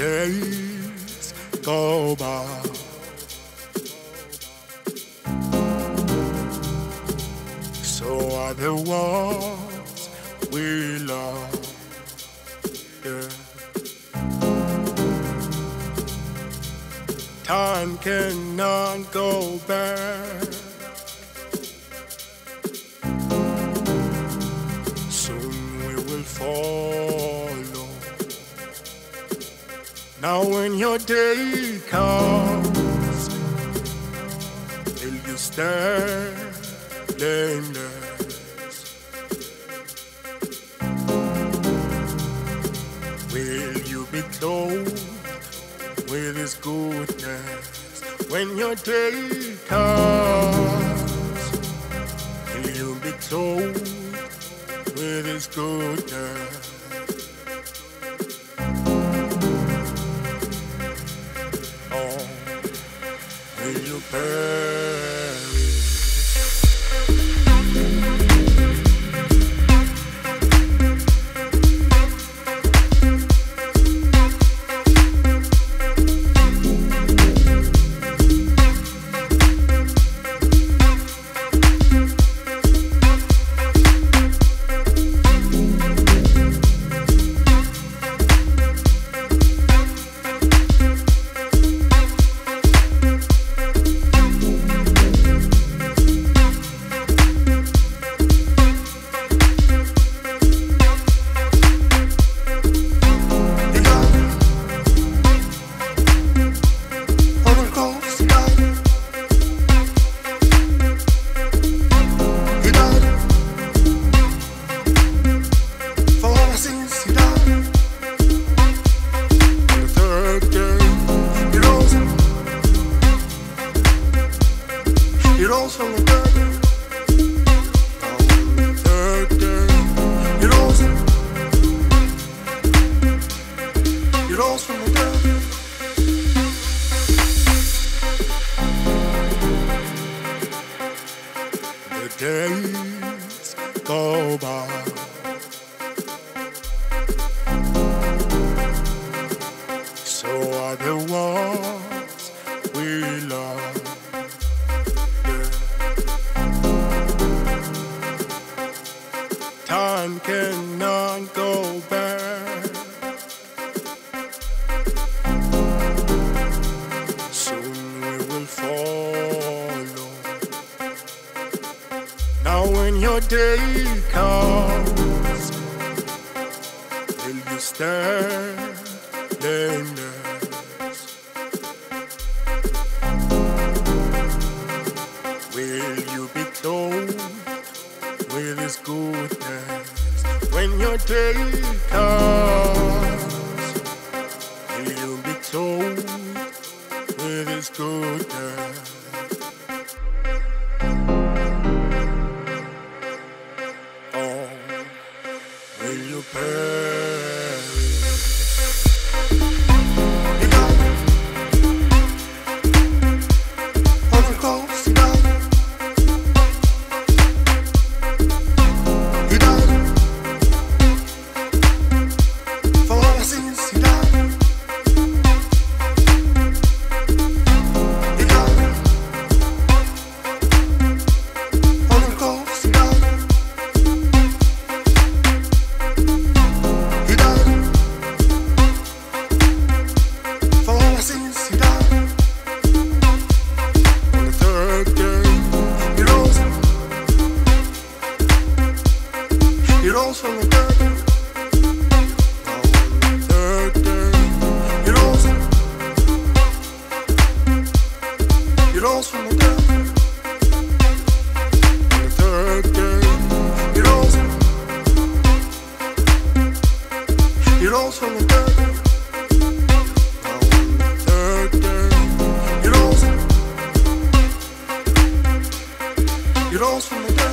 days go by. So are the ones we love. Yeah. Time cannot go back. Soon we will follow. Now when your day comes, will you stand blameless? Will you be clothed with His goodness when your day comes? Will you be clothed with His goodness? Or will you perish? Days go by. So are the ones we love. Yeah. Time cannot go back. Soon we will follow. Now when your day comes, will you stand blameless? Will you be clothed with His goodness when your day comes? Will you be clothed with His goodness? Will you perish? You got it. Hold it close, you got it. You got it. For all our sins, you got it. You got it. Hold it close, you got it. From the dirt. On the third day, he rose. He rose from the dirt. On the third day, he rose. He rose from the dirt. On the third day, he rose. He rose from the dirt.